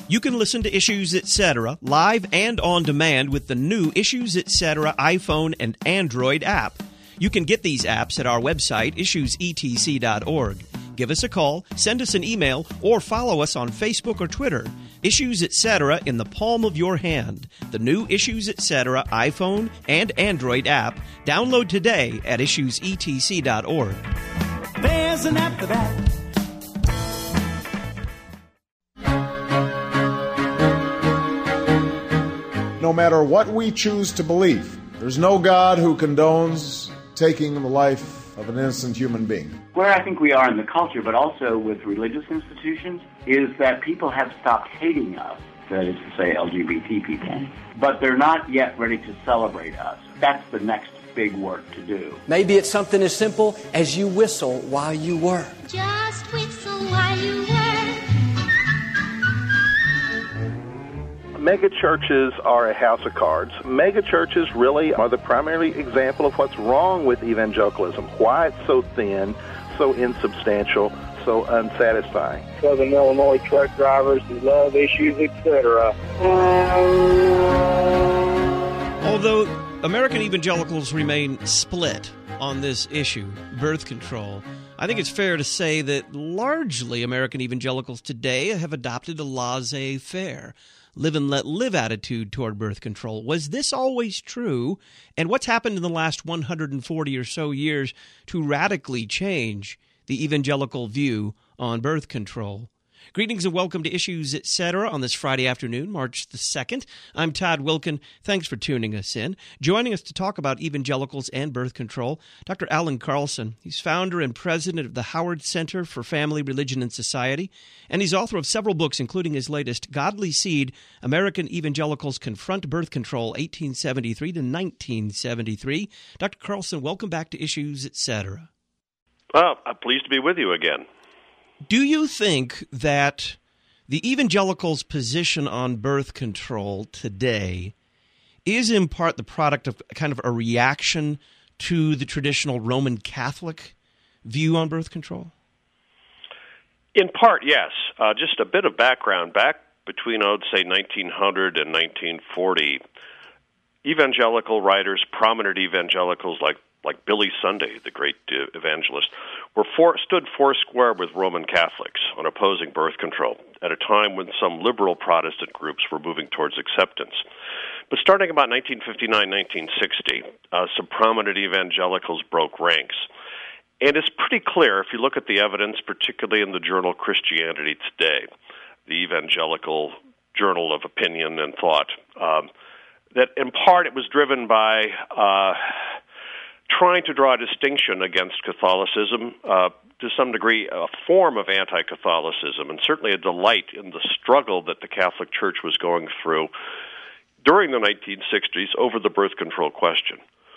You can listen to Issues Etc. live and on demand with the new Issues Etc. iPhone and Android app. You can get these apps at our website, issuesetc.org. Give us a call, send us an email, or follow us on Facebook or Twitter. Issues Etc. in the palm of your hand. The new Issues Etc. iPhone and Android app. Download today at issuesetc.org. There's an app for that. No matter what we choose to believe, there's no God who condones taking the life of an innocent human being. Where I think we are in the culture, but also with religious institutions, is that people have stopped hating us, that is to say LGBT people, but they're not yet ready to celebrate us. That's the next big work to do. Maybe it's something as simple as you whistle while you work. Just whistle while you work. Mega churches are a house of cards. Mega churches really are the primary example of what's wrong with evangelicalism, why it's so thin, so insubstantial, so unsatisfying. Southern Illinois truck drivers who love Issues, etc. Although American evangelicals remain split on this issue, birth control, I think it's fair to say that largely American evangelicals today have adopted a laissez-faire, live and let live attitude toward birth control. Was this always true? And what's happened in the last 140 or so years to radically change the evangelical view on birth control? Greetings and welcome to Issues Etc. on this Friday afternoon, March the 2nd. I'm Todd Wilkin. Thanks for tuning us in. Joining us to talk about evangelicals and birth control, Dr. Alan Carlson. He's founder and president of the Howard Center for Family, Religion, and Society, and he's author of several books, including his latest, Godly Seed, American Evangelicals Confront Birth Control, 1873 to 1973. Dr. Carlson, welcome back to Issues Etc. Well, I'm pleased to be with you again. Do you think that the evangelicals' position on birth control today is in part the product of kind of a reaction to the traditional Roman Catholic view on birth control? In part, yes. Just a bit of background. Back between, I would say, 1900 and 1940, evangelical writers, prominent evangelicals like Billy Sunday, the great evangelist, stood foursquare with Roman Catholics on opposing birth control at a time when some liberal Protestant groups were moving towards acceptance. But starting about 1959-1960, some prominent evangelicals broke ranks. And it's pretty clear, if you look at the evidence, particularly in the journal Christianity Today, the evangelical journal of opinion and thought, that in part it was driven by trying to draw a distinction against Catholicism, to some degree a form of anti-Catholicism, and certainly a delight in the struggle that the Catholic Church was going through during the 1960s over the birth control question.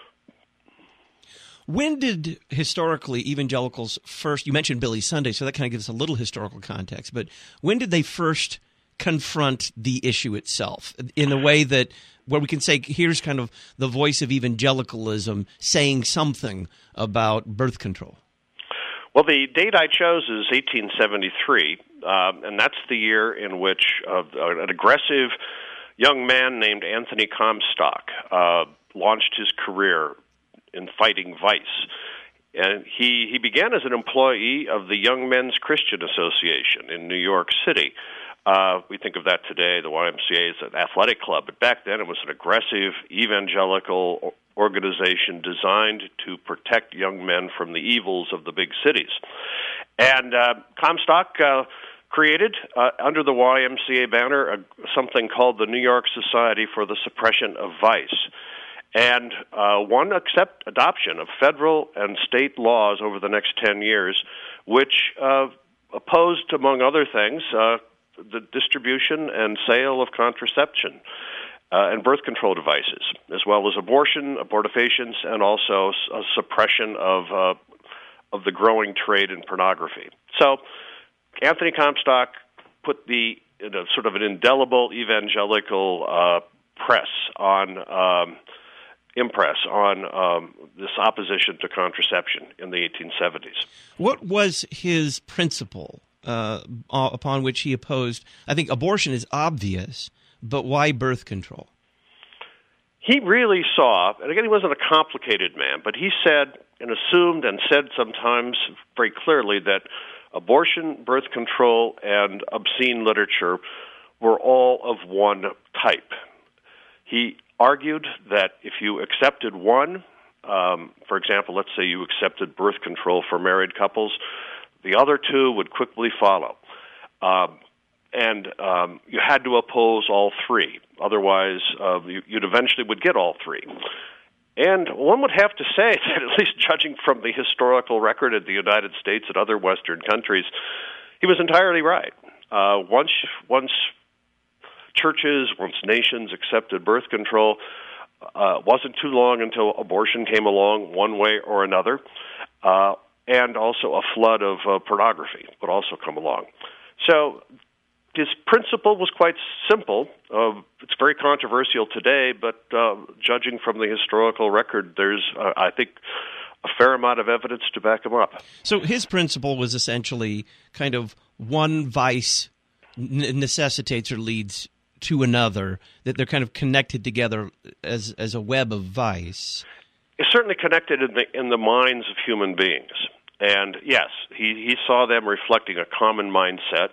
When did, historically, evangelicals first, you mentioned Billy Sunday, so that kind of gives us a little historical context, but when did they first confront the issue itself in a way that where we can say, here's kind of the voice of evangelicalism saying something about birth control? Well, the date I chose is 1873, and that's the year in which an aggressive young man named Anthony Comstock launched his career in fighting vice. And he began as an employee of the Young Men's Christian Association in New York City. We think of that today, the YMCA is an athletic club, but back then it was an aggressive evangelical organization designed to protect young men from the evils of the big cities. And Comstock created, under the YMCA banner, something called the New York Society for the Suppression of Vice. And won adoption of federal and state laws over the next 10 years, which opposed, among other things, the distribution and sale of contraception and birth control devices, as well as abortion, abortifacients, and also a suppression of the growing trade in pornography. So Anthony Comstock put sort of an indelible evangelical impress on this opposition to contraception in the 1870s. What was his principle upon which he opposed. I think abortion is obvious, but why birth control? He really saw, and again, he wasn't a complicated man, but he said and assumed and said sometimes very clearly that abortion, birth control, and obscene literature were all of one type. He argued that if you accepted one, for example, let's say you accepted birth control for married couples, the other two would quickly follow. And you had to oppose all three. Otherwise, you'd eventually would get all three. And one would have to say that, at least judging from the historical record in the United States and other Western countries, he was entirely right. Once churches, once nations accepted birth control, wasn't too long until abortion came along one way or another, and also a flood of pornography would also come along. So his principle was quite simple. It's very controversial today, but judging from the historical record, there's, I think, a fair amount of evidence to back him up. So his principle was essentially kind of one vice necessitates or leads to another, that they're kind of connected together as a web of vice. It's certainly connected in the minds of human beings. And yes, he saw them reflecting a common mindset.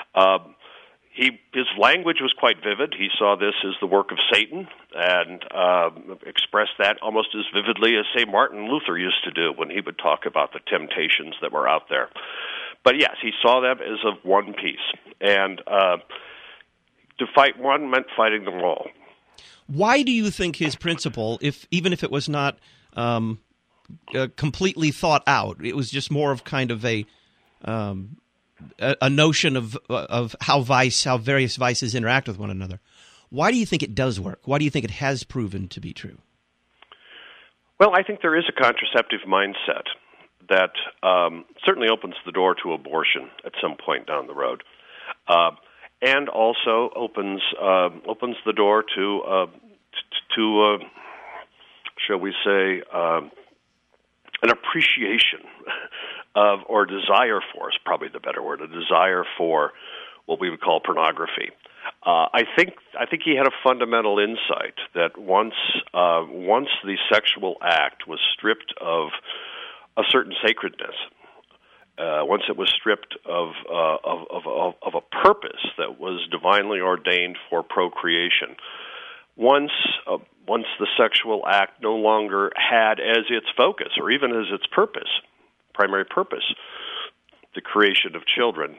His language was quite vivid. He saw this as the work of Satan and expressed that almost as vividly as, say, Martin Luther used to do when he would talk about the temptations that were out there. But yes, he saw them as of one piece. And to fight one meant fighting them all. Why do you think his principle, even if it was not completely thought out, it was just more of kind of a notion of how various vices interact with one another? Why do you think it does work? Why do you think it has proven to be true? Well, I think there is a contraceptive mindset that certainly opens the door to abortion at some point down the road, and also opens the door to shall we say, an appreciation of, or desire for, is probably the better word, a desire for what we would call pornography. I think he had a fundamental insight that once the sexual act was stripped of a certain sacredness, once it was stripped of a purpose that was divinely ordained for procreation, once the sexual act no longer had as its focus or even as its primary purpose, the creation of children,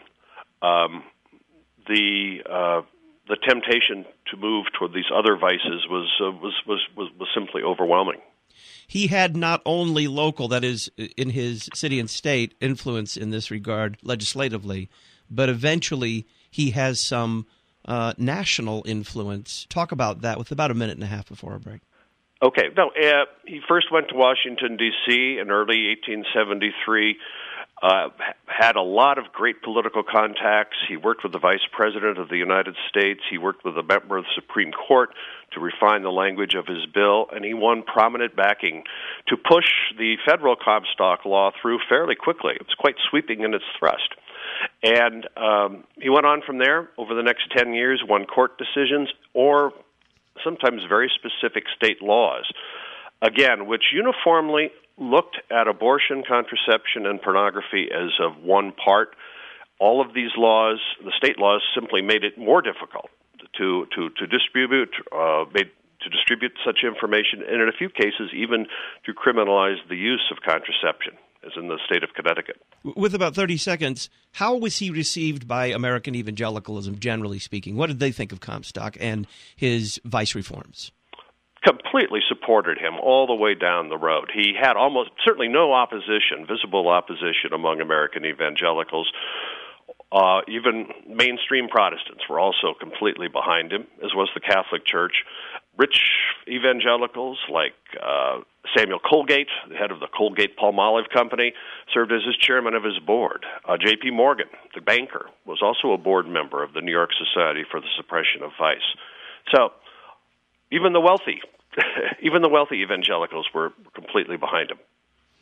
the temptation to move toward these other vices was simply overwhelming. He had not only local, that is, in his city and state, influence in this regard legislatively, but eventually he has some national influence. Talk about that with about a minute and a half before our break. Okay. No, he first went to Washington, D.C. in early 1873, had a lot of great political contacts. He worked with the Vice President of the United States. He worked with a member of the Supreme Court to refine the language of his bill, and he won prominent backing to push the federal Comstock law through fairly quickly. It was quite sweeping in its thrust. And he went on from there over the next 10 years, won court decisions or sometimes very specific state laws, again, which uniformly looked at abortion, contraception, and pornography as of one part. All of these laws, the state laws, simply made it more difficult to distribute such information, and in a few cases even to criminalize the use of contraception, as in the state of Connecticut. With about 30 seconds, how was he received by American evangelicalism, generally speaking? What did they think of Comstock and his vice reforms? Completely supported him all the way down the road. He had certainly no opposition, visible opposition among American evangelicals. Even mainstream Protestants were also completely behind him, as was the Catholic Church. Rich evangelicals like Samuel Colgate, the head of the Colgate-Palmolive Company, served as his chairman of his board. J.P. Morgan, the banker, was also a board member of the New York Society for the Suppression of Vice. So even the wealthy evangelicals were completely behind him.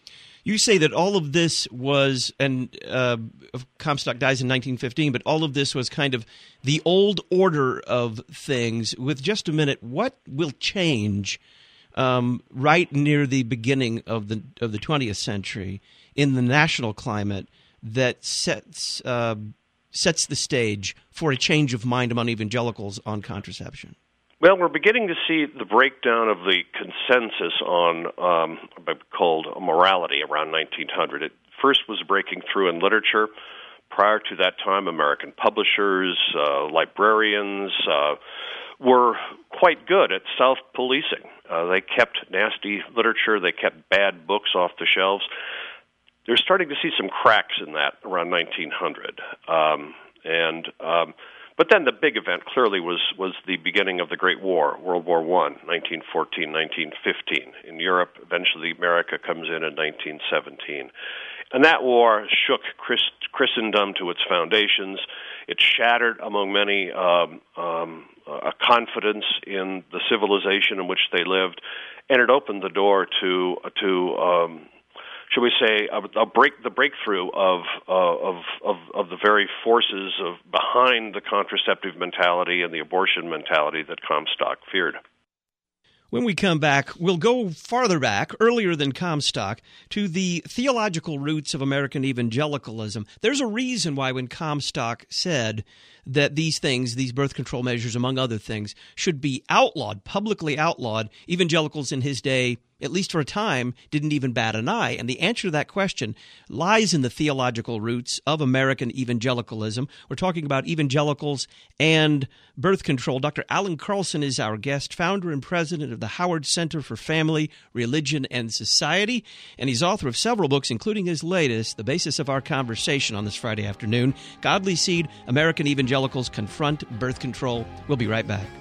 You say that all of this was, and Comstock dies in 1915, but all of this was kind of the old order of things. With just a minute, what will change right near the beginning of the 20th century in the national climate that sets the stage for a change of mind among evangelicals on contraception? Well, we're beginning to see the breakdown of the consensus on called morality around 1900. It first was breaking through in literature. Prior to that time, American publishers, librarians were quite good at self-policing. They kept nasty literature. They kept bad books off the shelves. They're starting to see some cracks in that around 1900. But then the big event clearly was the beginning of the Great War, World War I, 1914, 1915. In Europe, eventually America comes in 1917. And that war shook Christendom to its foundations. It shattered among many a confidence in the civilization in which they lived, and it opened the door to should we say, the breakthrough of the very forces behind the contraceptive mentality and the abortion mentality that Comstock feared. When we come back, we'll go farther back, earlier than Comstock, to the theological roots of American evangelicalism. There's a reason why when Comstock said that these things, these birth control measures, among other things, should be outlawed, publicly outlawed, evangelicals in his day, at least for a time, didn't even bat an eye. And the answer to that question lies in the theological roots of American evangelicalism. We're talking about evangelicals and birth control. Dr. Alan Carlson is our guest, founder and president of the Howard Center for Family, Religion, and Society. And he's author of several books, including his latest, the basis of our conversation on this Friday afternoon, Godly Seed, American Evangelicals Confront Birth Control. We'll be right back.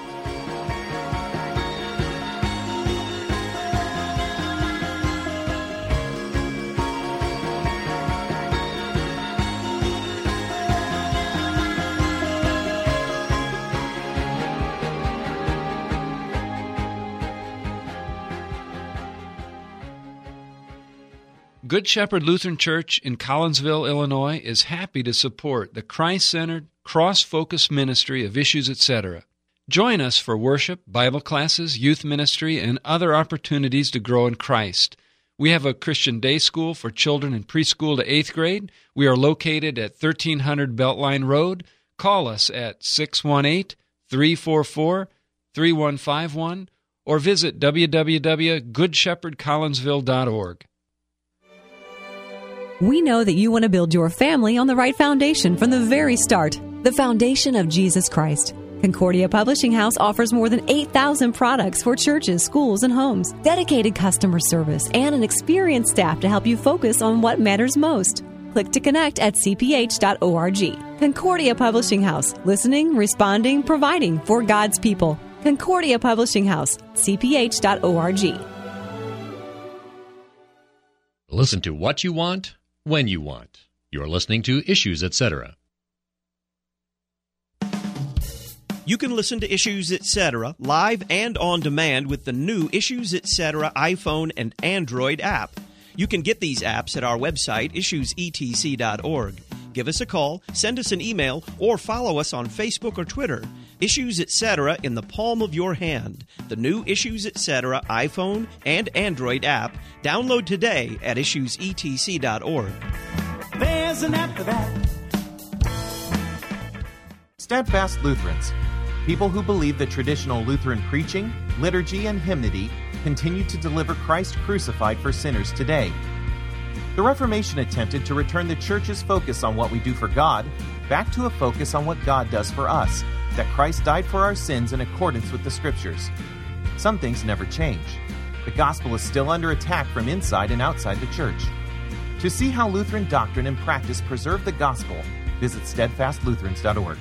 Good Shepherd Lutheran Church in Collinsville, Illinois, is happy to support the Christ-centered, cross-focused ministry of Issues, etc. Join us for worship, Bible classes, youth ministry, and other opportunities to grow in Christ. We have a Christian day school for children in preschool to 8th grade. We are located at 1300 Beltline Road. Call us at 618-344-3151 or visit www.goodshepherdcollinsville.org. We know that you want to build your family on the right foundation from the very start, the foundation of Jesus Christ. Concordia Publishing House offers more than 8,000 products for churches, schools, and homes, dedicated customer service, and an experienced staff to help you focus on what matters most. Click to connect at cph.org. Concordia Publishing House, listening, responding, providing for God's people. Concordia Publishing House, cph.org. Listen to what you want, when you want. You're listening to Issues, etc. You can listen to Issues, etc. live and on demand with the new Issues, etc. iPhone and Android app. You can get these apps at our website, issuesetc.org. Give us a call, send us an email, or follow us on Facebook or Twitter. Issues, etc. in the palm of your hand. The new Issues, etc. iPhone and Android app. Download today at issuesetc.org. There's an app for that. Steadfast Lutherans, people who believe that traditional Lutheran preaching, liturgy, and hymnody continue to deliver Christ crucified for sinners today. The Reformation attempted to return the Church's focus on what we do for God back to a focus on what God does for us, that Christ died for our sins in accordance with the Scriptures. Some things never change. The gospel is still under attack from inside and outside the Church. To see how Lutheran doctrine and practice preserve the gospel, visit steadfastlutherans.org.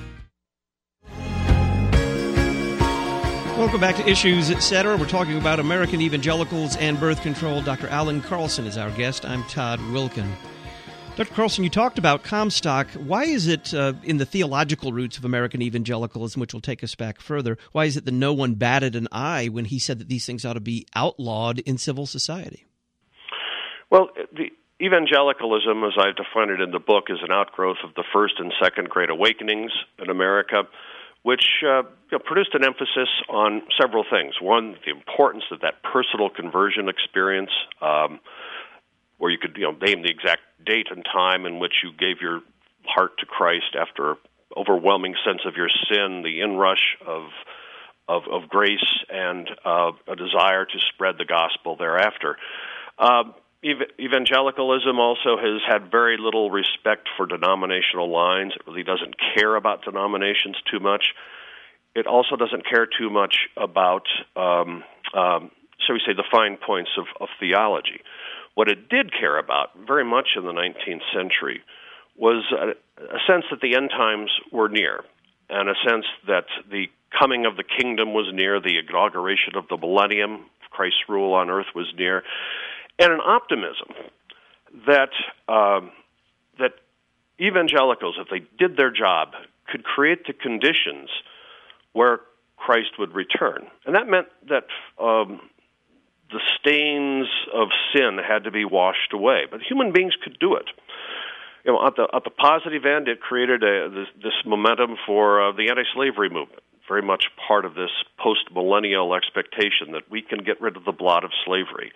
Welcome back to Issues, etc. We're talking about American evangelicals and birth control. Dr. Alan Carlson is our guest. I'm Todd Wilkin. Dr. Carlson, you talked about Comstock. Why is it in the theological roots of American evangelicalism, which will take us back further, why is it that no one batted an eye when he said that these things ought to be outlawed in civil society? Well, the evangelicalism, as I define it in the book, is an outgrowth of the First and Second Great Awakenings in America, which produced an emphasis on several things. One, the importance of that personal conversion experience, where you could name the exact date and time in which you gave your heart to Christ after overwhelming sense of your sin, the inrush of grace, and a desire to spread the gospel thereafter. Evangelicalism also has had very little respect for denominational lines. It really doesn't care about denominations too much. It also doesn't care too much about, shall we say, the fine points of theology. What it did care about very much in the 19th century was a sense that the end times were near, and a sense that the coming of the kingdom was near, the inauguration of the millennium, Christ's rule on earth was near, and an optimism that that evangelicals, if they did their job, could create the conditions where Christ would return. And that meant that the stains of sin had to be washed away, but human beings could do it. At the positive end, it created this momentum for the anti-slavery movement, very much part of this post-millennial expectation that we can get rid of the blot of slavery.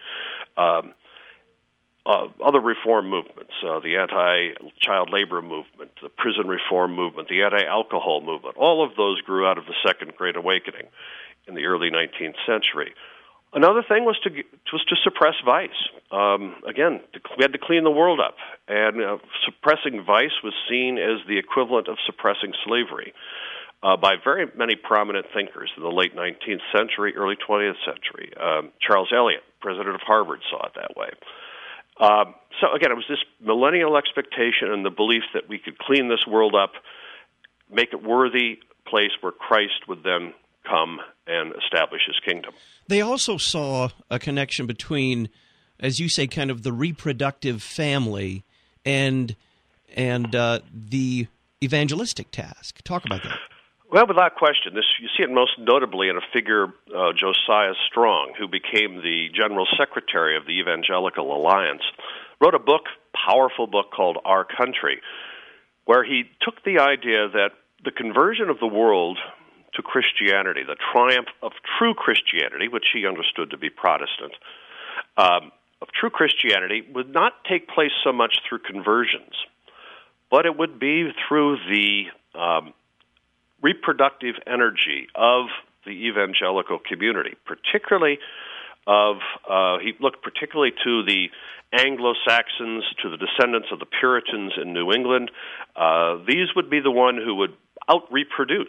Other reform movements, the anti-child labor movement, the prison reform movement, the anti-alcohol movement, all of those grew out of the Second Great Awakening in the early 19th century. Another thing was to suppress vice. Again, we had to clean the world up, and suppressing vice was seen as the equivalent of suppressing slavery by very many prominent thinkers in the late 19th century, early 20th century. Charles Eliot, president of Harvard, saw it that way. So again, it was this millennial expectation and the belief that we could clean this world up, make it worthy place where Christ would then come and establish his kingdom. They also saw a connection between, as you say, kind of the reproductive family and the evangelistic task. Talk about that. Well, without question, you see it most notably in a figure, Josiah Strong, who became the General Secretary of the Evangelical Alliance, wrote a book, powerful book called Our Country, where he took the idea that the conversion of the world to Christianity, the triumph of true Christianity, which he understood to be Protestant, of true Christianity would not take place so much through conversions, but it would be through the reproductive energy of the evangelical community, particularly he looked particularly to the Anglo-Saxons, to the descendants of the Puritans in New England. These would be the one who would out-reproduce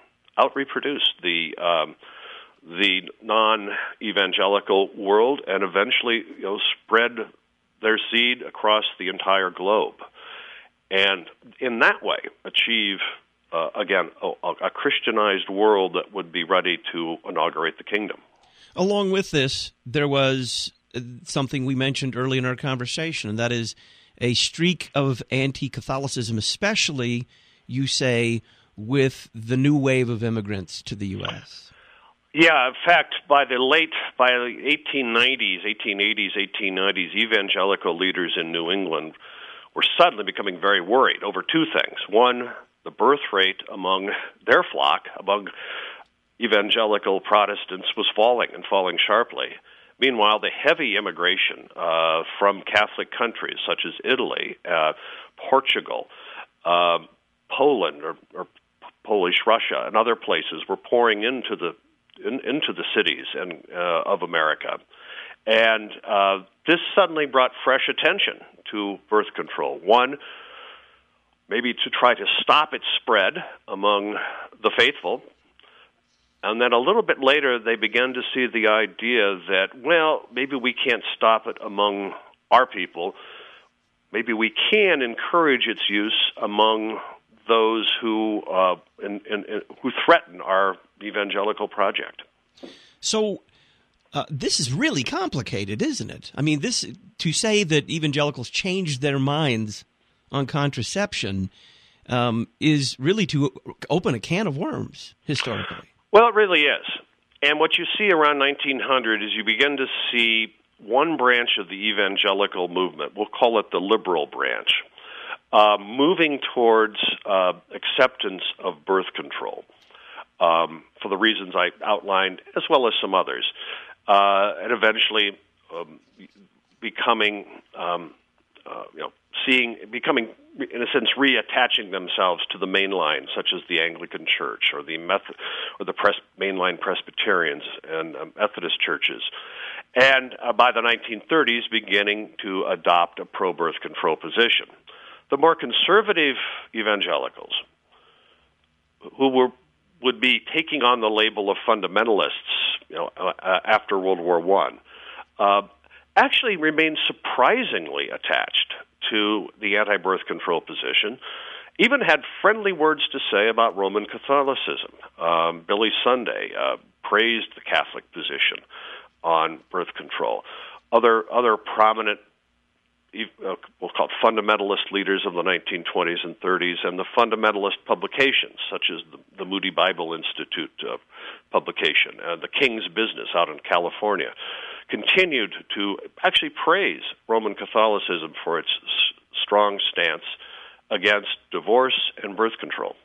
the non-evangelical world and eventually spread their seed across the entire globe, and in that way achieve again a Christianized world that would be ready to inaugurate the kingdom. Along with this, there was something we mentioned early in our conversation, and that is a streak of anti-Catholicism, especially, you say, with the new wave of immigrants to the U.S. Yeah, in fact, by the 1880s, 1890s, evangelical leaders in New England were suddenly becoming very worried over two things. One, the birth rate among their flock, among evangelical Protestants, was falling sharply. Meanwhile, the heavy immigration from Catholic countries such as Italy, Portugal, Poland, or Polish Russia, and other places were pouring into the cities of America, and this suddenly brought fresh attention to birth control. One, maybe to try to stop its spread among the faithful, and then a little bit later they began to see the idea that, well, maybe we can't stop it among our people. Maybe we can encourage its use among those who threaten our evangelical project. So this is really complicated, isn't it? I mean, to say that evangelicals changed their minds on contraception is really to open a can of worms, historically. Well, it really is. And what you see around 1900 is you begin to see one branch of the evangelical movement, we'll call it the liberal branch, moving towards acceptance of birth control for the reasons I outlined, as well as some others, and eventually becoming, becoming, in a sense, reattaching themselves to the mainline, such as the Anglican Church or the mainline Presbyterians and Methodist churches, and by the 1930s, beginning to adopt a pro-birth control position. The more conservative evangelicals, who would be taking on the label of fundamentalists, after World War I, actually remained surprisingly attached to the anti-birth control position, even had friendly words to say about Roman Catholicism. Billy Sunday praised the Catholic position on birth control. Other prominent, we'll call it fundamentalist leaders of the 1920s and 30s, and the fundamentalist publications, such as the Moody Bible Institute publication, The King's Business out in California, continued to actually praise Roman Catholicism for its strong stance against divorce and birth control.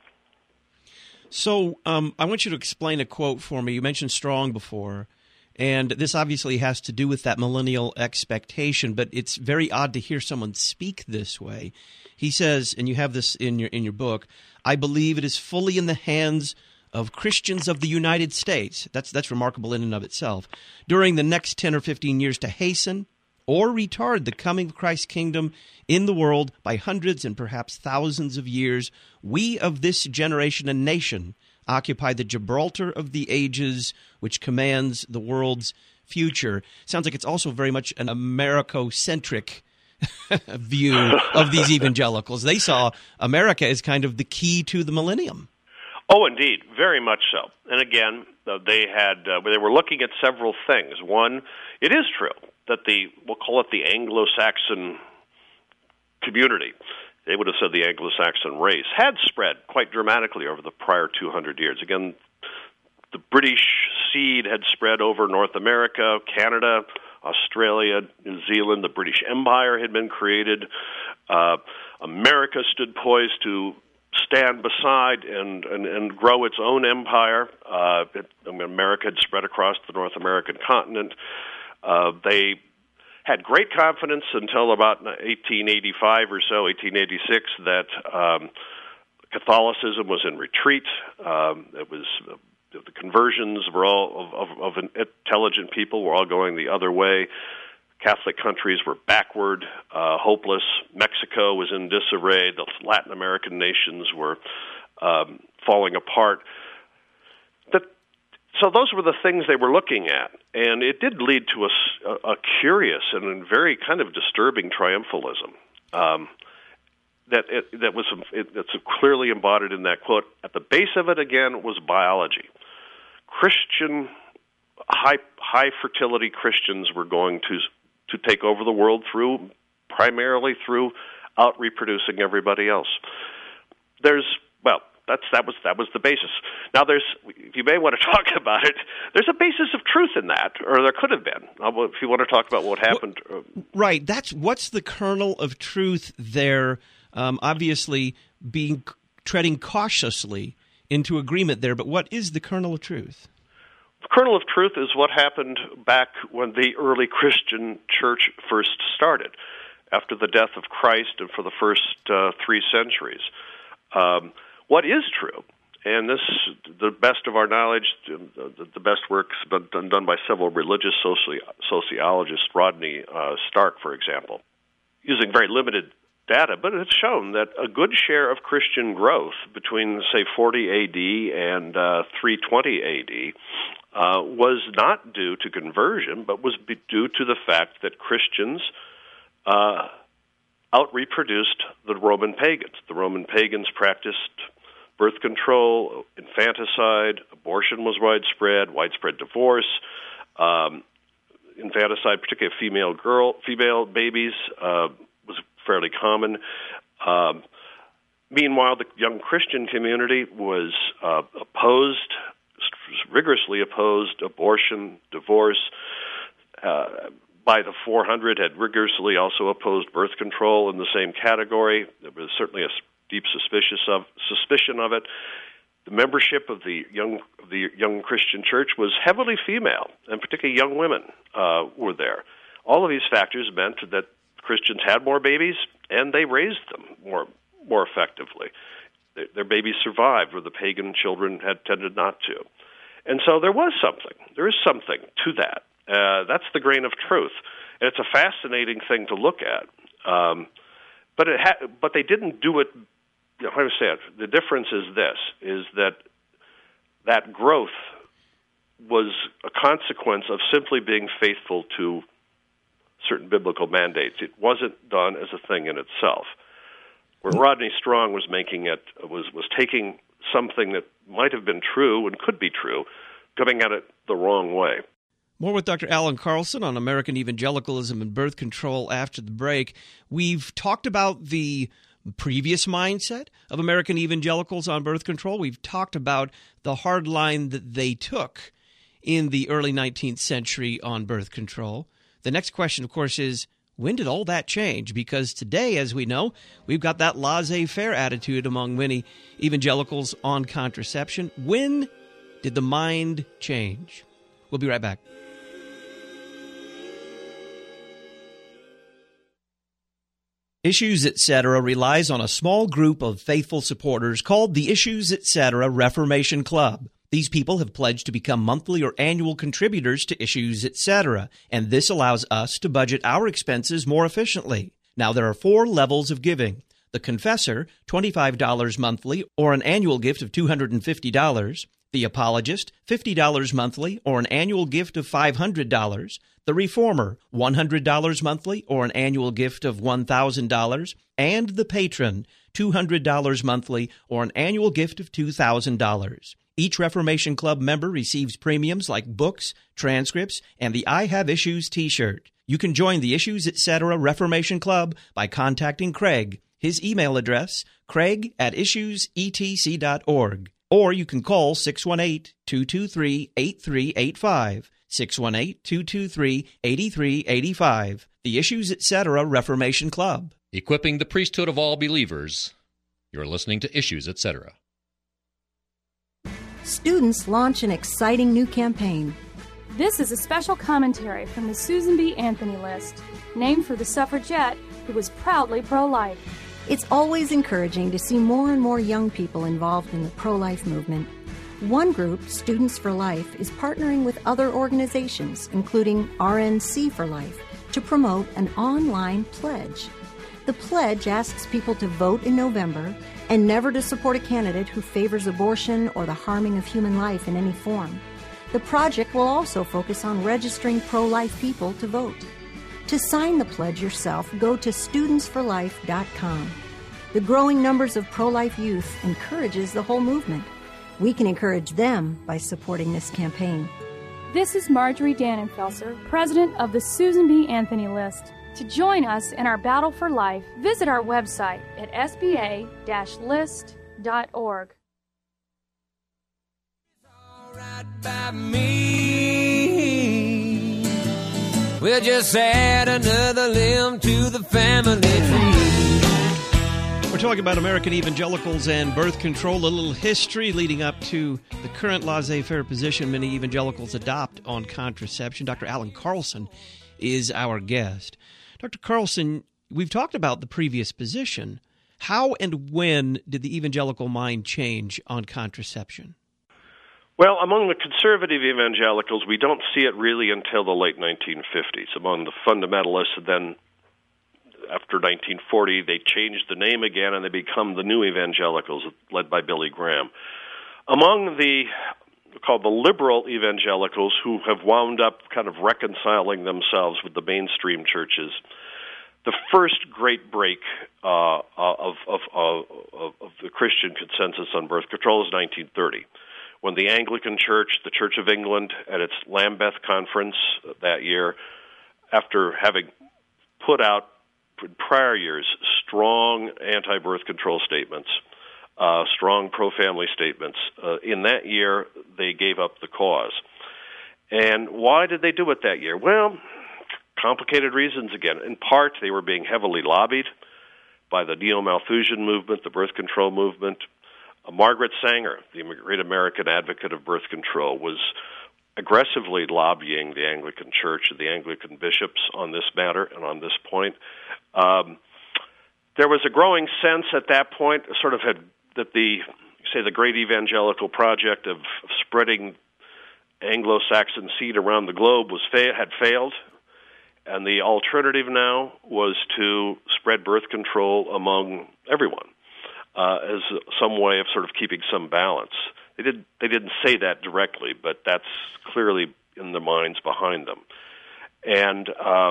So I want you to explain a quote for me. You mentioned strong before, and this obviously has to do with that millennial expectation, but it's very odd to hear someone speak this way. He says, and you have this in your book, "I believe it is fully in the hands of Christians of the United States," that's remarkable in and of itself, "during the next 10 or 15 years to hasten or retard the coming of Christ's kingdom in the world by hundreds and perhaps thousands of years. We of this generation and nation occupy the Gibraltar of the ages, which commands the world's future." Sounds like it's also very much an Americocentric view of these evangelicals. They saw America as kind of the key to the millennium. Oh, indeed, very much so. And again, they were looking at several things. One, it is true that we'll call it the Anglo-Saxon community, they would have said the Anglo-Saxon race, had spread quite dramatically over the prior 200 years. Again, the British seed had spread over North America, Canada, Australia, New Zealand. The British Empire had been created. America stood poised to stand beside and grow its own empire. America had spread across the North American continent. They had great confidence until about 1885 or so, 1886, that Catholicism was in retreat. It was the conversions were all of intelligent people were all going the other way. Catholic countries were backward, hopeless. Mexico was in disarray. The Latin American nations were falling apart. So those were the things they were looking at, and it did lead to a curious and very kind of disturbing triumphalism that's clearly embodied in that quote. At the base of it, again, was biology. Christian, high fertility Christians were going to take over the world primarily through out reproducing everybody else. That was the basis. Now, you may want to talk about it. There's a basis of truth in that, or there could have been. If you want to talk about what happened, right? What's the kernel of truth there. Obviously, treading cautiously into agreement there. But what is the kernel of truth? The kernel of truth is what happened back when the early Christian church first started, after the death of Christ and for the first 3 centuries. What is true, and this, the best of our knowledge, the best work's been done by several religious sociologists, Rodney Stark, for example, using very limited data, but it's shown that a good share of Christian growth between, say, 40 A.D. and 320 A.D. Was not due to conversion, but was due to the fact that Christians out-reproduced the Roman pagans. The Roman pagans practiced birth control, infanticide, abortion was widespread divorce, infanticide, particularly of female babies, was fairly common. Meanwhile, the young Christian community was rigorously opposed abortion, divorce, by the 400 had rigorously also opposed birth control in the same category. There was certainly a deep suspicion of it. The membership of the young Christian church was heavily female, and particularly young women were there. All of these factors meant that Christians had more babies, and they raised them more effectively. Their babies survived, where the pagan children had tended not to. And so there is something to that. That's the grain of truth. And it's a fascinating thing to look at. But they didn't do it. How do I say it? The difference is that growth was a consequence of simply being faithful to certain biblical mandates. It wasn't done as a thing in itself. Where Rodney Strong was making it was taking something that might have been true and could be true, coming at it the wrong way. More with Dr. Alan Carlson on American evangelicalism and birth control after the break. We've talked about the previous mindset of American evangelicals on birth control. We've talked about the hard line that they took in the early 19th century on birth control. The next question, of course, is when did all that change? Because today, as we know, we've got that laissez-faire attitude among many evangelicals on contraception. When did the mind change? We'll be right back. Issues Etc. relies on a small group of faithful supporters called the Issues Etc. Reformation Club. These people have pledged to become monthly or annual contributors to Issues Etc., and this allows us to budget our expenses more efficiently. Now, there are 4 levels of giving. The Confessor, $25 monthly or an annual gift of $250. The Apologist, $50 monthly or an annual gift of $500. The Reformer, $100 monthly or an annual gift of $1,000. And the Patron, $200 monthly or an annual gift of $2,000. Each Reformation Club member receives premiums like books, transcripts, and the I Have Issues t-shirt. You can join the Issues Etc. Reformation Club by contacting Craig. His email address, craig@issuesetc.org. Or you can call 618-223-8385, 618-223-8385. The Issues Etc. Reformation Club. Equipping the priesthood of all believers. You're listening to Issues Etc. Students launch an exciting new campaign. This is a special commentary from the Susan B. Anthony List, named for the suffragette who was proudly pro-life. It's always encouraging to see more and more young people involved in the pro-life movement. One group, Students for Life, is partnering with other organizations, including RNC for Life, to promote an online pledge. The pledge asks people to vote in November and never to support a candidate who favors abortion or the harming of human life in any form. The project will also focus on registering pro-life people to vote. To sign the pledge yourself, go to studentsforlife.com. The growing numbers of pro-life youth encourages the whole movement. We can encourage them by supporting this campaign. This is Marjorie Dannenfelser, president of the Susan B. Anthony List. To join us in our battle for life, visit our website at sba-list.org. By me, we'll just add another limb to the family tree. We're talking about American evangelicals and birth control, a little history leading up to the current laissez-faire position many evangelicals adopt on contraception. Dr. Alan Carlson is our guest. Dr. Carlson, we've talked about the previous position. How and when did the evangelical mind change on contraception? Well, among the conservative evangelicals, we don't see it really until the late 1950s. Among the fundamentalists, then after 1940, they changed the name again and they become the new evangelicals, led by Billy Graham. Among the called the liberal evangelicals, who have wound up kind of reconciling themselves with the mainstream churches, the first great break of the Christian consensus on birth control is 1930. When the Anglican Church, the Church of England, at its Lambeth Conference that year, after having put out in prior years strong anti-birth control statements, strong pro-family statements, in that year they gave up the cause. And why did they do it that year? Well, complicated reasons. Again, in part, they were being heavily lobbied by the neo-Malthusian movement, the birth control movement. Margaret Sanger, the great American advocate of birth control, was aggressively lobbying the Anglican Church and the Anglican bishops on this matter and on this point. There was a growing sense at that point, that the great evangelical project of spreading Anglo-Saxon seed around the globe had failed, and the alternative now was to spread birth control among everyone as some way of sort of keeping some balance. They didn't say that directly, but that's clearly in the minds behind them. And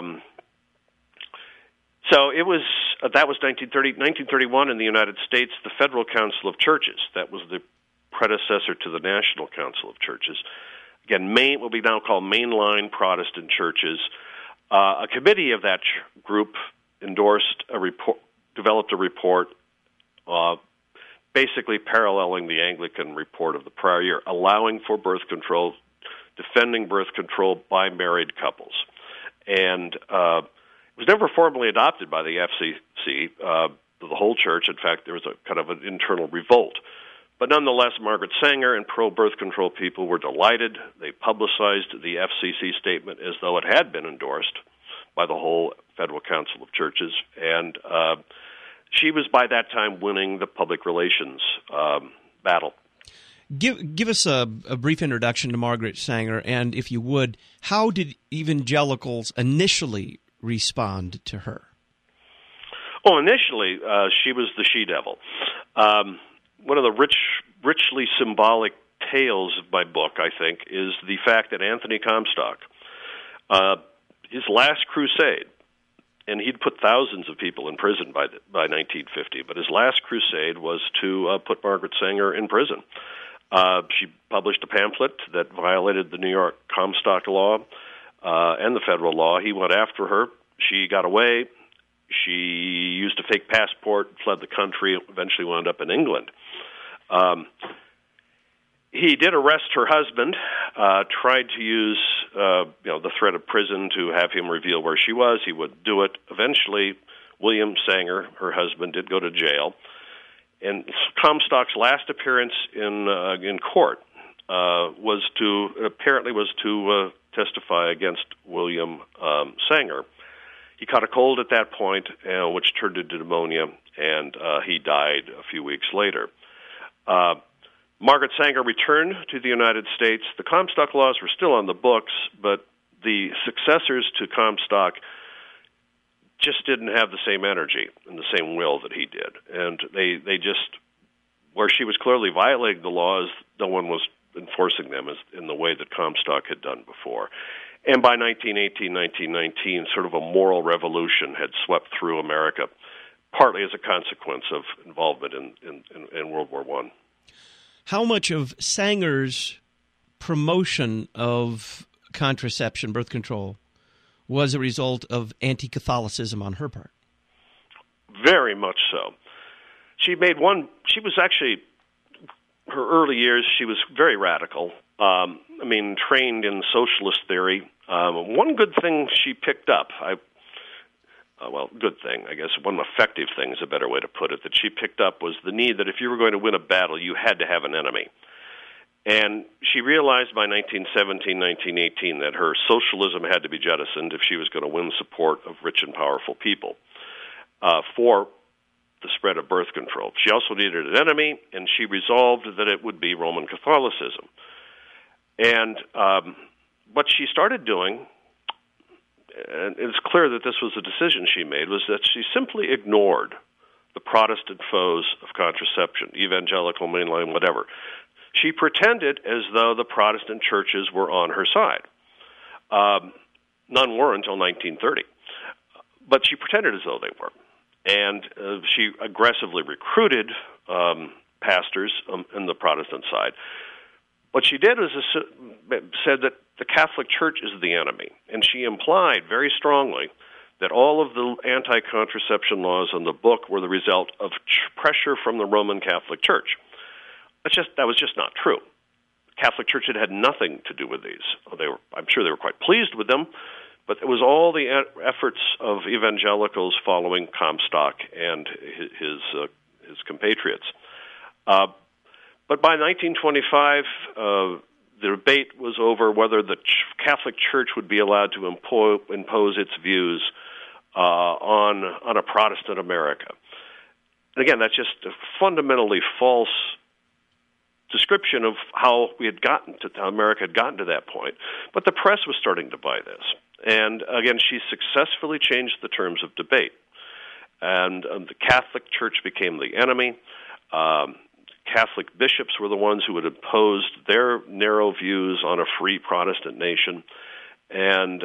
so that was 1931 in the United States, the Federal Council of Churches. That was the predecessor to the National Council of Churches. Again, what we now call mainline Protestant churches. A committee of that group developed a report basically paralleling the Anglican report of the prior year, allowing for birth control, defending birth control by married couples. And it was never formally adopted by the FCC, the whole church. In fact, there was a kind of an internal revolt. But nonetheless, Margaret Sanger and pro-birth control people were delighted. They publicized the FCC statement as though it had been endorsed by the whole Federal Council of Churches. And she was, by that time, winning the public relations battle. Give us a brief introduction to Margaret Sanger, and if you would, how did evangelicals initially respond to her? Oh, initially, she was the she-devil. One of the richly symbolic tales of my book, I think, is the fact that Anthony Comstock, his last crusade, and he'd put thousands of people in prison by 1950, but his last crusade was to put Margaret Sanger in prison. She published a pamphlet that violated the New York Comstock law and the federal law. He went after her. She got away. She used a fake passport, fled the country, eventually wound up in England. He did arrest her husband, tried to use the threat of prison to have him reveal where she was. He would do it. Eventually, William Sanger, her husband, did go to jail. And Comstock's last appearance in court was to testify against William Sanger. He caught a cold at that point, which turned into pneumonia, and he died a few weeks later. Margaret Sanger returned to the United States. The Comstock laws were still on the books, but the successors to Comstock just didn't have the same energy and the same will that he did. And they just, where she was clearly violating the laws, no one was enforcing them in the way that Comstock had done before. And by 1918, 1919, sort of a moral revolution had swept through America, partly as a consequence of involvement in World War I. How much of Sanger's promotion of contraception, birth control, was a result of anti-Catholicism on her part? Very much so. She was actually, her early years, she was very radical. Trained in socialist theory. One good thing she picked up, good thing, I guess, one effective thing is a better way to put it, that she picked up was the need that if you were going to win a battle, you had to have an enemy. And she realized by 1917, 1918 that her socialism had to be jettisoned if she was going to win support of rich and powerful people for the spread of birth control. She also needed an enemy, and she resolved that it would be Roman Catholicism. And what she started doing, and it's clear that this was a decision she made, was that she simply ignored the Protestant foes of contraception, evangelical, mainline, whatever. She pretended as though the Protestant churches were on her side. None were until 1930. But she pretended as though they were. And she aggressively recruited pastors on the Protestant side. What she did was said that the Catholic Church is the enemy. And she implied very strongly that all of the anti-contraception laws in the book were the result of pressure from the Roman Catholic Church. That was just not true. The Catholic Church had nothing to do with these. I'm sure they were quite pleased with them, But it was all the efforts of evangelicals following Comstock and his compatriots. But by 1925, the debate was over whether the Catholic Church would be allowed to impose its views on a Protestant America. And again, that's just a fundamentally false description of how how America had gotten to that point. But the press was starting to buy this. And again, she successfully changed the terms of debate. And the Catholic Church became the enemy. Catholic bishops were the ones who had imposed their narrow views on a free Protestant nation. And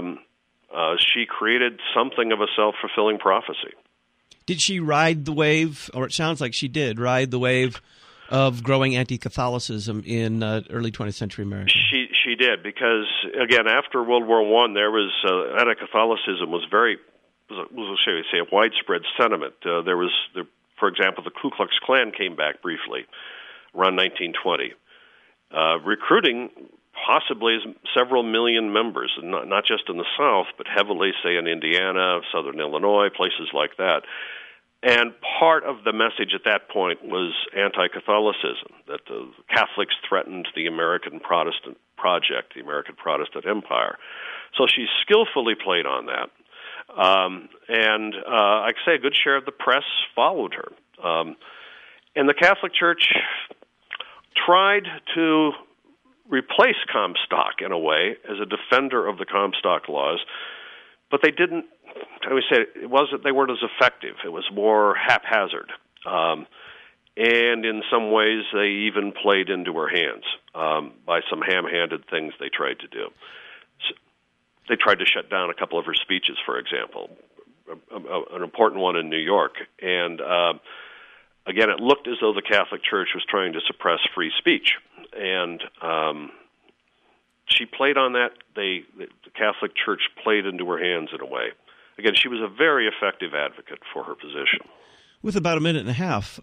she created something of a self-fulfilling prophecy. Did she ride the wave, or it sounds like she did, ride the wave of growing anti-Catholicism in early 20th century America? She did, because, again, after World War I, there was anti-Catholicism was shall we say, a widespread sentiment. For example, the Ku Klux Klan came back briefly around 1920, recruiting possibly several million members, not just in the South, but heavily, say, in Indiana, Southern Illinois, places like that. And part of the message at that point was anti-Catholicism, that the Catholics threatened the American Protestant project, the American Protestant Empire. So she skillfully played on that. And I'd say a good share of the press followed her. And the Catholic Church tried to replace Comstock in a way as a defender of the Comstock laws, but they didn't. I would say they weren't as effective. It was more haphazard, and in some ways they even played into her hands by some ham-handed things they tried to do. So they tried to shut down a couple of her speeches, for example, an important one in New York, and again, it looked as though the Catholic Church was trying to suppress free speech, and she played on that. The Catholic Church played into her hands in a way. Again, she was a very effective advocate for her position. With about a minute and a half,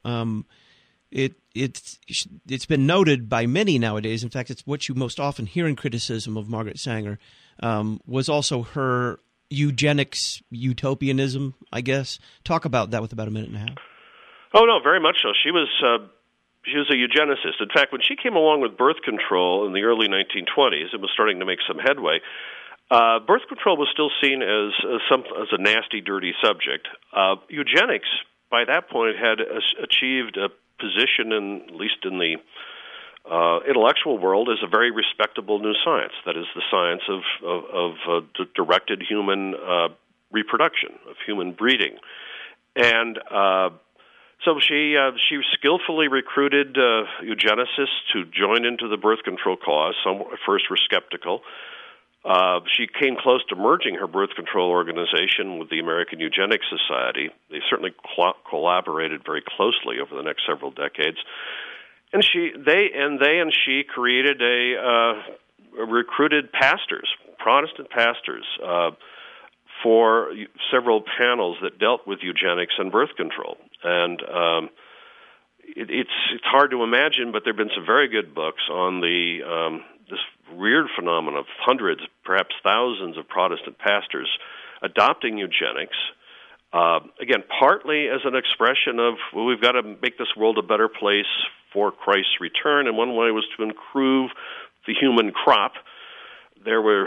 it's been noted by many nowadays. In fact, it's what you most often hear in criticism of Margaret Sanger, was also her eugenics, utopianism, I guess. Talk about that with about a minute and a half. Oh, no, very much so. She was a eugenicist. In fact, when she came along with birth control in the early 1920s, it was starting to make some headway. Birth control was still seen as a nasty, dirty subject. Eugenics, by that point, had achieved a position, at least in the intellectual world, as a very respectable new science. That is the science of directed human reproduction, of human breeding. And so she skillfully recruited eugenicists to join into the birth control cause. Some at first were skeptical. She came close to merging her birth control organization with the American Eugenics Society. They certainly collaborated very closely over the next several decades. And she created recruited pastors, Protestant pastors, for several panels that dealt with eugenics and birth control. And it's hard to imagine, but there have been some very good books on this weird phenomenon of hundreds, perhaps thousands of Protestant pastors adopting eugenics, again, partly as an expression of, well, we've got to make this world a better place for Christ's return, and one way was to improve the human crop. There was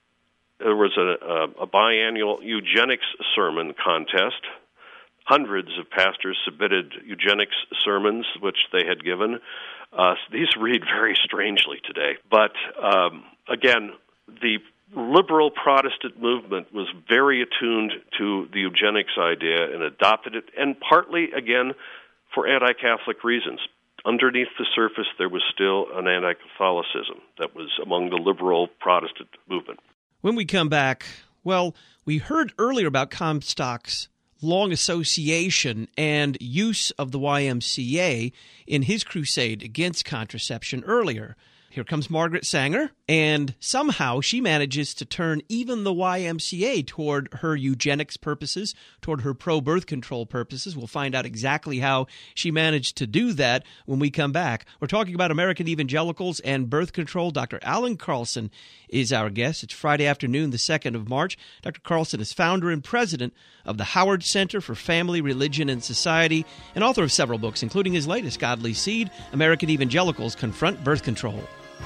a biannual eugenics sermon contest. Hundreds of pastors submitted eugenics sermons, which they had given. These read very strangely today. But again, the liberal Protestant movement was very attuned to the eugenics idea and adopted it, and partly, again, for anti-Catholic reasons. Underneath the surface, there was still an anti-Catholicism that was among the liberal Protestant movement. When we come back, well, we heard earlier about Comstock's long association and use of the YMCA in his crusade against contraception earlier. Here comes Margaret Sanger And somehow she manages to turn even the YMCA toward her eugenics purposes, toward her pro-birth control purposes. We'll find out exactly how she managed to do that when we come back. We're talking about American evangelicals and birth control. Dr. Alan Carlson is our guest. It's Friday afternoon, the 2nd of March. Dr. Carlson is founder and president of the Howard Center for Family, Religion, and Society, and author of several books, including his latest, Godly Seed, American Evangelicals Confront Birth Control.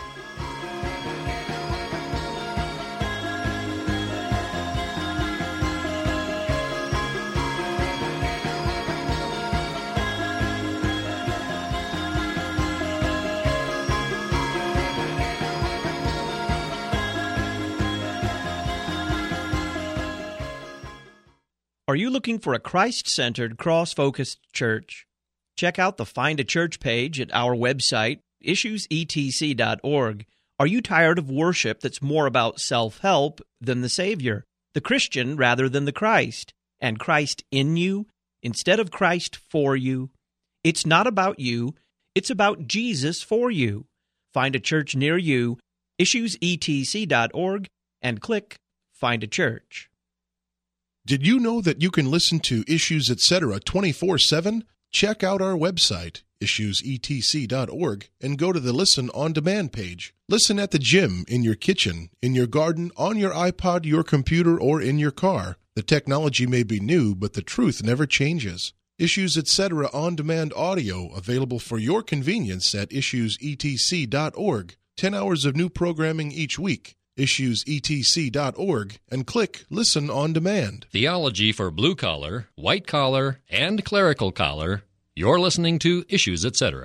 Are you looking for a Christ-centered, cross-focused church? Check out the Find a Church page at our website, issuesetc.org. Are you tired of worship that's more about self-help than the Savior, the Christian rather than the Christ, and Christ in you instead of Christ for you? It's not about you, it's about Jesus for you. Find a church near you, issuesetc.org, and click Find a Church. Did you know that you can listen to Issues Etc. 24/7? Check out our website, issuesetc.org, and go to the Listen on Demand page. Listen at the gym, in your kitchen, in your garden, on your iPod, your computer, or in your car. The technology may be new, but the truth never changes. Issues Etc. On Demand audio available for your convenience at issuesetc.org. 10 hours of new programming each week. issuesetc.org, and click Listen on Demand. Theology for blue collar, white collar, and clerical collar. You're listening to Issues Etc.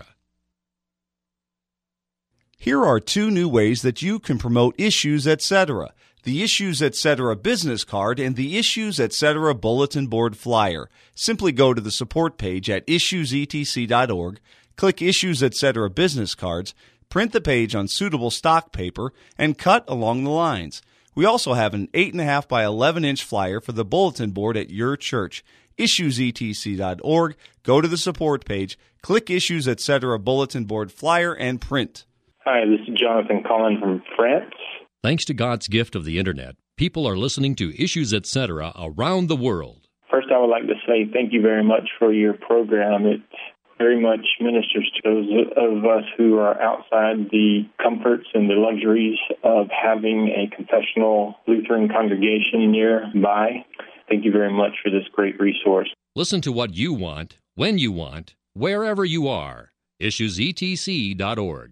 Here are 2 new ways that you can promote Issues Etc. The Issues Etc. business card and the Issues Etc. bulletin board flyer. Simply go to the support page at issuesetc.org, click Issues Etc. business cards, print the page on suitable stock paper, and cut along the lines. We also have an 8.5 by 11-inch flyer for the bulletin board at your church. IssuesETC.org. Go to the support page, click Issues Etc. bulletin board flyer, and print. Hi, this is Jonathan calling from France. Thanks to God's gift of the Internet, people are listening to Issues Etc. around the world. First, I would like to say thank you very much for your program. It very much ministers to those of us who are outside the comforts and the luxuries of having a confessional Lutheran congregation nearby. Thank you very much for this great resource. Listen to what you want, when you want, wherever you are. IssuesETC.org.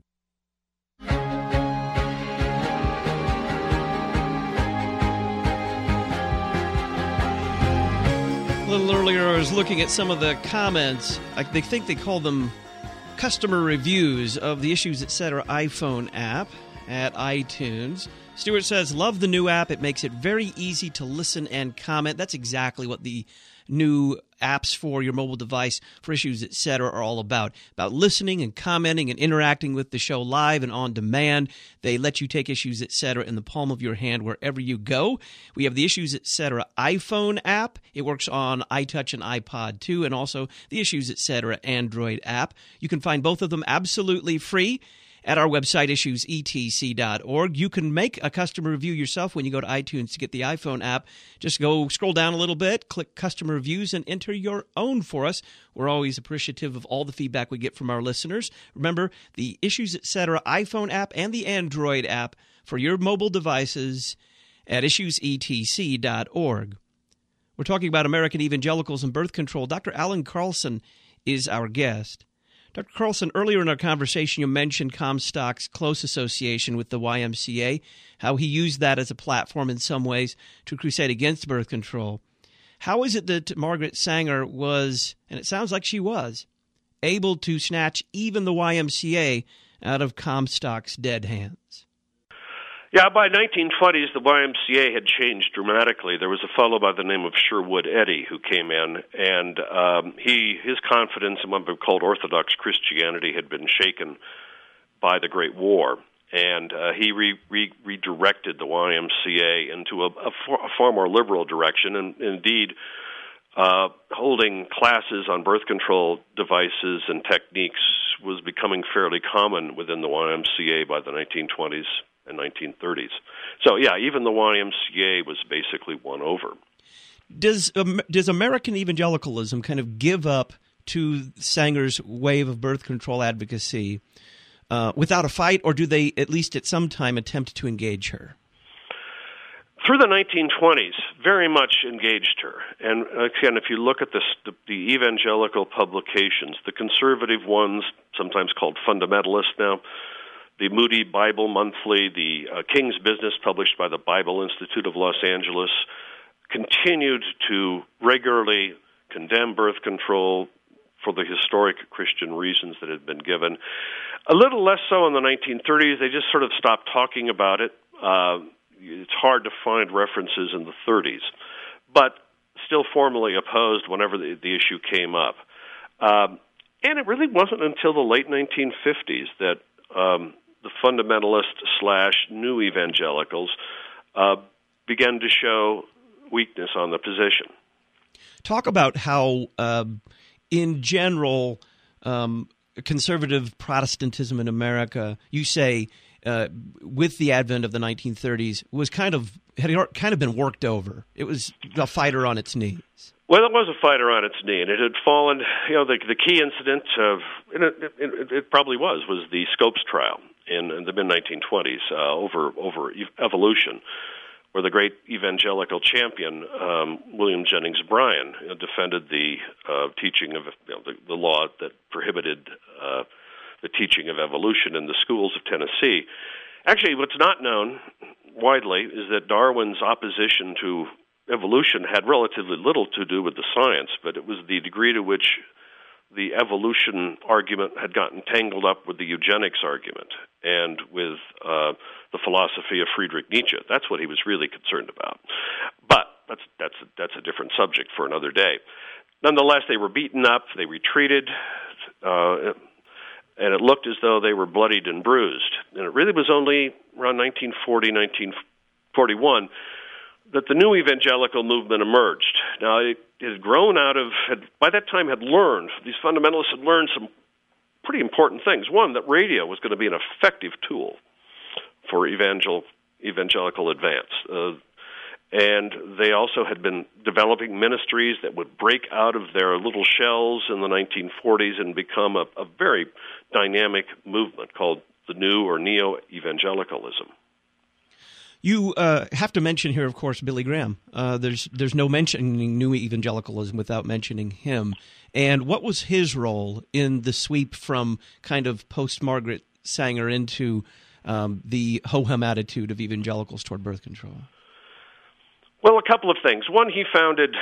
A little earlier, I was looking at some of the comments. They think they call them customer reviews of the Issues Etc. iPhone app at iTunes. Stuart says, love the new app. It makes it very easy to listen and comment. That's exactly what the new apps for your mobile device for Issues Etc. are all about listening and commenting and interacting with the show live and on demand. They let you take Issues Etc. in the palm of your hand wherever you go. We have the Issues Etc. iPhone app. It works on iTouch and iPod too, and also the Issues Etc. Android app. You can find both of them absolutely free at our website, issuesetc.org. You can make a customer review yourself when you go to iTunes to get the iPhone app. Just go scroll down a little bit, click customer reviews, and enter your own for us. We're always appreciative of all the feedback we get from our listeners. Remember, the Issues Etc. iPhone app and the Android app for your mobile devices at issuesetc.org. We're talking about American evangelicals and birth control. Dr. Alan Carlson is our guest. Dr. Carlson, earlier in our conversation, you mentioned Comstock's close association with the YMCA, how he used that as a platform in some ways to crusade against birth control. How is it that Margaret Sanger was, and it sounds like she was, able to snatch even the YMCA out of Comstock's dead hands? Yeah, by 1920s, the YMCA had changed dramatically. There was a fellow by the name of Sherwood Eddy who came in, and his confidence in what we called Orthodox Christianity had been shaken by the Great War, and he redirected the YMCA into a far more liberal direction, and indeed holding classes on birth control devices and techniques was becoming fairly common within the YMCA by the 1920s. and 1930s. So, yeah, even the YMCA was basically won over. Does American evangelicalism kind of give up to Sanger's wave of birth control advocacy without a fight, or do they at least at some time attempt to engage her? Through the 1920s, very much engaged her. And again, if you look at the evangelical publications, the conservative ones, sometimes called fundamentalists now, the Moody Bible Monthly, the King's Business published by the Bible Institute of Los Angeles, continued to regularly condemn birth control for the historic Christian reasons that had been given. A little less so in the 1930s. They just sort of stopped talking about it. It's hard to find references in the 30s, but still formally opposed whenever the issue came up. And it really wasn't until the late 1950s that the fundamentalist/new evangelicals began to show weakness on the position. Talk about how, in general, conservative Protestantism in America, you say, with the advent of the 1930s, had been worked over. It was a fighter on its knees. Well, it was a fighter on its knee, and it had fallen. The key incident of it probably was the Scopes trial in the mid 1920s over evolution, where the great evangelical champion William Jennings Bryan defended the teaching of the law that prohibited the teaching of evolution in the schools of Tennessee. Actually, what's not known widely is that Darwin's opposition to evolution had relatively little to do with the science, but it was the degree to which the evolution argument had gotten tangled up with the eugenics argument and with the philosophy of Friedrich Nietzsche. That's what he was really concerned about. But that's a different subject for another day. Nonetheless, they were beaten up, they retreated, and it looked as though they were bloodied and bruised. And it really was only around 1940, 1941 that the new evangelical movement emerged. Now, it had grown by that time these fundamentalists had learned some pretty important things. One, that radio was going to be an effective tool for evangelical advance. And they also had been developing ministries that would break out of their little shells in the 1940s and become a very dynamic movement called the New or Neo-Evangelicalism. You have to mention here, of course, Billy Graham. There's no mentioning New Evangelicalism without mentioning him. And what was his role in the sweep from kind of post-Margaret Sanger into the ho-hum attitude of evangelicals toward birth control? Well, a couple of things. One, he founded,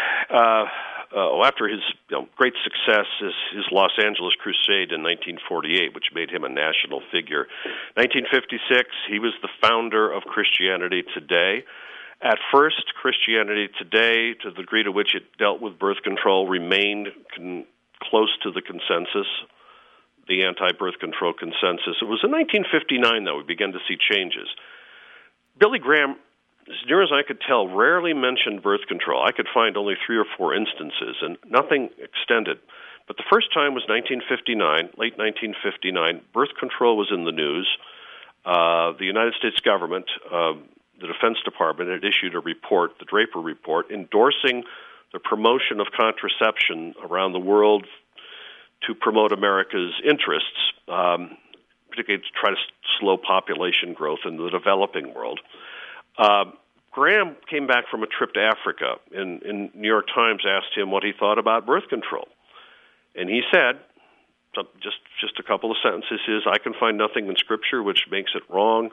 after his great success, his Los Angeles Crusade in 1948, which made him a national figure. 1956, he was the founder of Christianity Today. At first, Christianity Today, to the degree to which it dealt with birth control, remained close to the consensus, the anti-birth control consensus. It was in 1959, though, we began to see changes. Billy Graham, as near as I could tell, rarely mentioned birth control. I could find only 3 or 4 instances, and nothing extended. But the first time was 1959, late 1959. Birth control was in the news. The United States government, the Defense Department, had issued a report, the Draper Report, endorsing the promotion of contraception around the world to promote America's interests, particularly to try to slow population growth in the developing world. Graham came back from a trip to Africa, and New York Times asked him what he thought about birth control. And he said, just a couple of sentences, I can find nothing in Scripture which makes it wrong.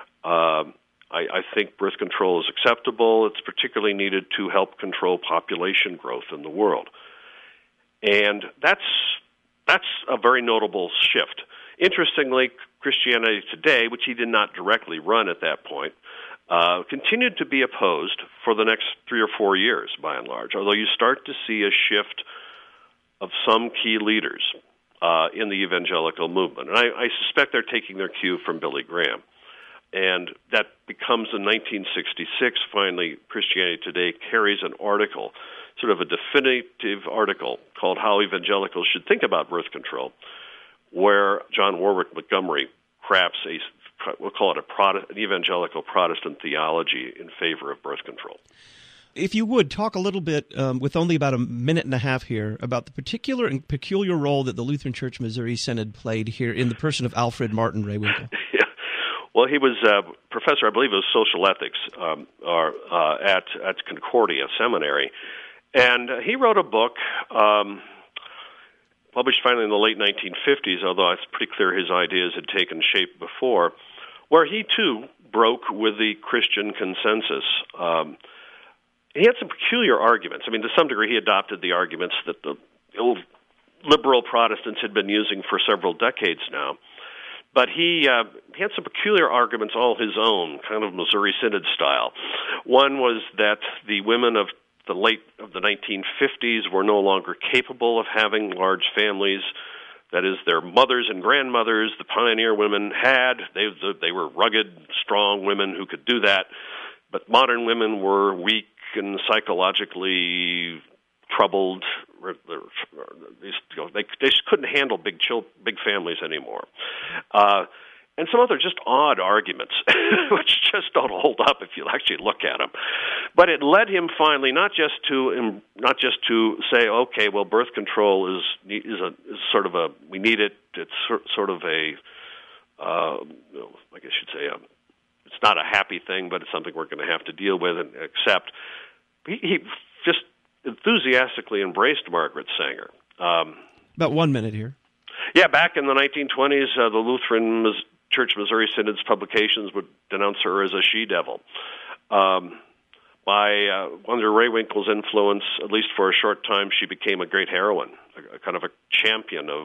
I think birth control is acceptable. It's particularly needed to help control population growth in the world. And that's a very notable shift. Interestingly, Christianity Today, which he did not directly run at that point, continued to be opposed for the next 3 or 4 years, by and large, although you start to see a shift of some key leaders in the evangelical movement. And I suspect they're taking their cue from Billy Graham. And that becomes in 1966, finally, Christianity Today carries an article, sort of a definitive article, called How Evangelicals Should Think About Birth Control, where John Warwick Montgomery crafts a we'll call it an evangelical Protestant theology in favor of birth control. If you would, talk a little bit, with only about a minute and a half here, about the particular and peculiar role that the Lutheran Church Missouri Synod played here in the person of Alfred Martin Rehwinkel. Yeah. Well, he was a professor, I believe it was social ethics, at Concordia Seminary. And he wrote a book, published finally in the late 1950s, although it's pretty clear his ideas had taken shape before, where he, too, broke with the Christian consensus. He had some peculiar arguments. I mean, to some degree, he adopted the arguments that the old liberal Protestants had been using for several decades now. But he had some peculiar arguments all his own, kind of Missouri Synod style. One was that the women of the 1950s were no longer capable of having large families. That is, their mothers and grandmothers, the pioneer women had. They were rugged, strong women who could do that. But modern women were weak and psychologically troubled. They just couldn't handle big families anymore. And some other just odd arguments, which just don't hold up if you actually look at them. But it led him finally not just to say, okay, well, birth control is sort of we need it. It's sort of I guess you'd say it's not a happy thing, but it's something we're going to have to deal with and accept. He just enthusiastically embraced Margaret Sanger. About 1 minute here. Yeah, back in the 1920s, the Lutheran Church Missouri Synod's publications would denounce her as a she-devil. Under Rehwinkel's influence, at least for a short time, she became a great heroine, a kind of a champion of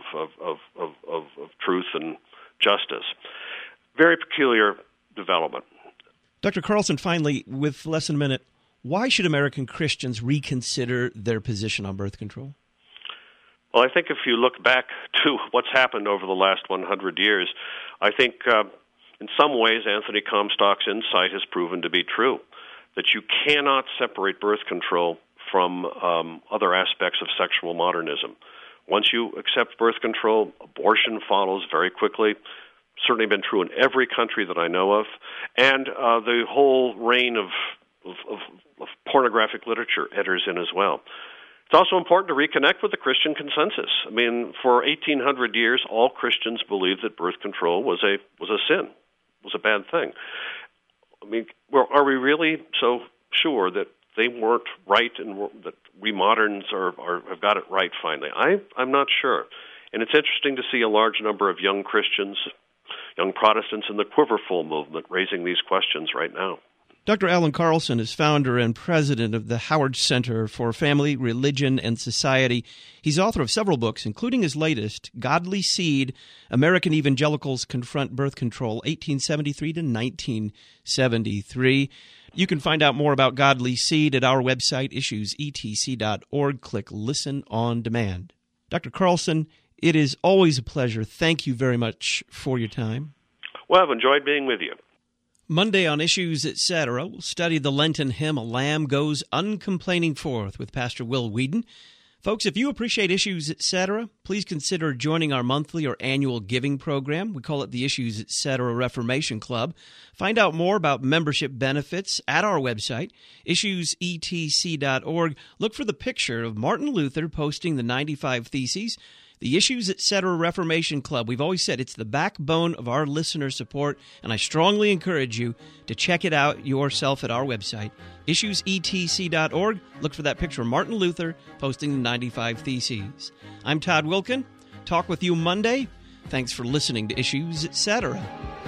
truth and justice. Very peculiar development. Dr. Carlson, finally, with less than a minute, why should American Christians reconsider their position on birth control? Well, I think if you look back to what's happened over the last 100 years, I think in some ways Anthony Comstock's insight has proven to be true, that you cannot separate birth control from other aspects of sexual modernism. Once you accept birth control, abortion follows very quickly. Certainly been true in every country that I know of. And the whole reign of pornographic literature enters in as well. It's also important to reconnect with the Christian consensus. I mean, for 1,800 years, all Christians believed that birth control was a sin, was a bad thing. I mean, are we really so sure that they weren't right and that we moderns have got it right finally? I'm not sure. And it's interesting to see a large number of young Christians, young Protestants in the Quiverful movement raising these questions right now. Dr. Alan Carlson is founder and president of the Howard Center for Family, Religion, and Society. He's author of several books, including his latest, Godly Seed, American Evangelicals Confront Birth Control, 1873 to 1973. You can find out more about Godly Seed at our website, issuesetc.org. Click Listen on Demand. Dr. Carlson, it is always a pleasure. Thank you very much for your time. Well, I've enjoyed being with you. Monday on Issues, Etc., we'll study the Lenten hymn, A Lamb Goes Uncomplaining Forth, with Pastor Will Whedon. Folks, if you appreciate Issues, Etc., please consider joining our monthly or annual giving program. We call it the Issues, Etc. Reformation Club. Find out more about membership benefits at our website, issuesetc.org. Look for the picture of Martin Luther posting the 95 Theses. The Issues, Etc. Reformation Club. We've always said it's the backbone of our listener support, and I strongly encourage you to check it out yourself at our website, issuesetc.org. Look for that picture of Martin Luther posting the 95 Theses. I'm Todd Wilkin. Talk with you Monday. Thanks for listening to Issues, Etc.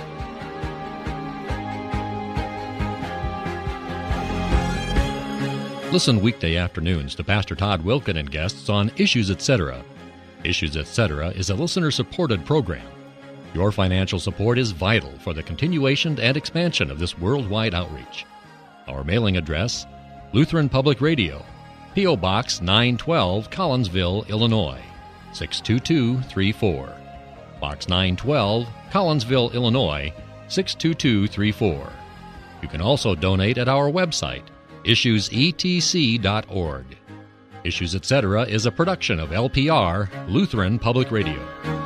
Listen weekday afternoons to Pastor Todd Wilkin and guests on Issues, Etc. Issues, Etc. is a listener-supported program. Your financial support is vital for the continuation and expansion of this worldwide outreach. Our mailing address, Lutheran Public Radio, P.O. Box 912, Collinsville, Illinois, 62234. Box 912, Collinsville, Illinois, 62234. You can also donate at our website, issuesetc.org. Issues, Etc. is a production of LPR, Lutheran Public Radio.